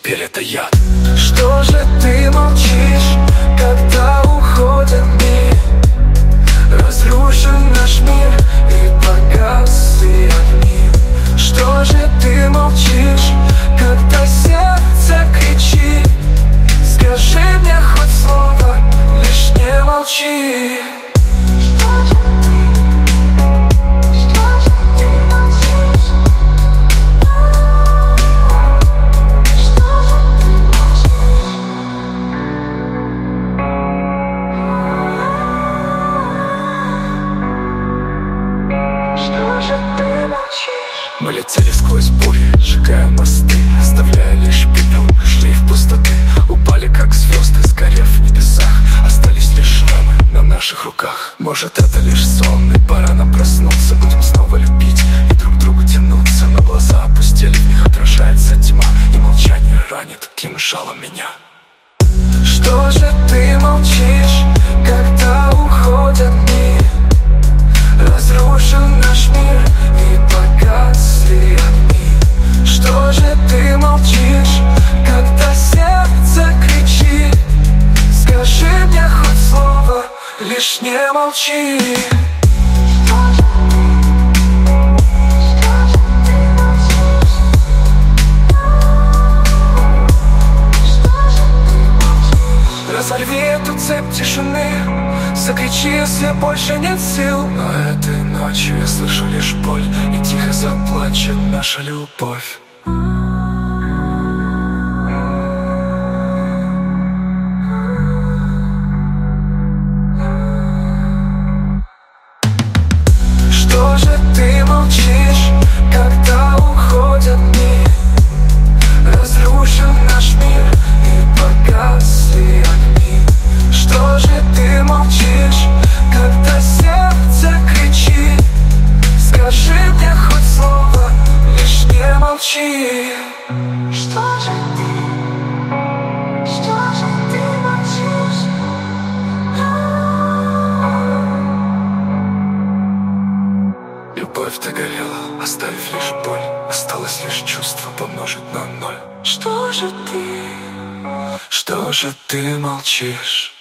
теперь это я. Что же ты молчишь, когда уходят дни? Разрушен наш мир и погасли огни. Что же ты молчишь, когда сердце кричит? Скажи мне хоть слово, лишь не молчи. Мы летели сквозь бури, сжигая мосты, оставляя лишь пепел, шли в пустоты. Упали как звезды, сгорев в небесах. Остались лишь шрамы на наших руках. Может, это лишь сон, и пора нам проснуться. Будем снова любить и друг к другу тянуться. Но глаза опустили, в них отражается тьма, и молчание ранит, кинжало меня. Что же ты молчишь, когда уходят дни? Разрушен наш мир и погасли огни. Что же ты молчишь, когда сердце кричит? Скажи мне хоть слово, лишь не молчи. Разорви эту цепь тишины, закричи, если больше нет сил. Но этой ночью я слышу лишь боль, и тихо заплачет наша любовь. Что же ты молчишь, когда уходят дни? Разрушен наш мир и погасли огни. Что же ты молчишь, когда сердце кричит? Скажи мне хоть слово, лишь не молчи. Что же ты молчишь? Любовь догорела, оставив лишь боль. Осталось лишь чувство помножить на ноль. Что же ты молчишь?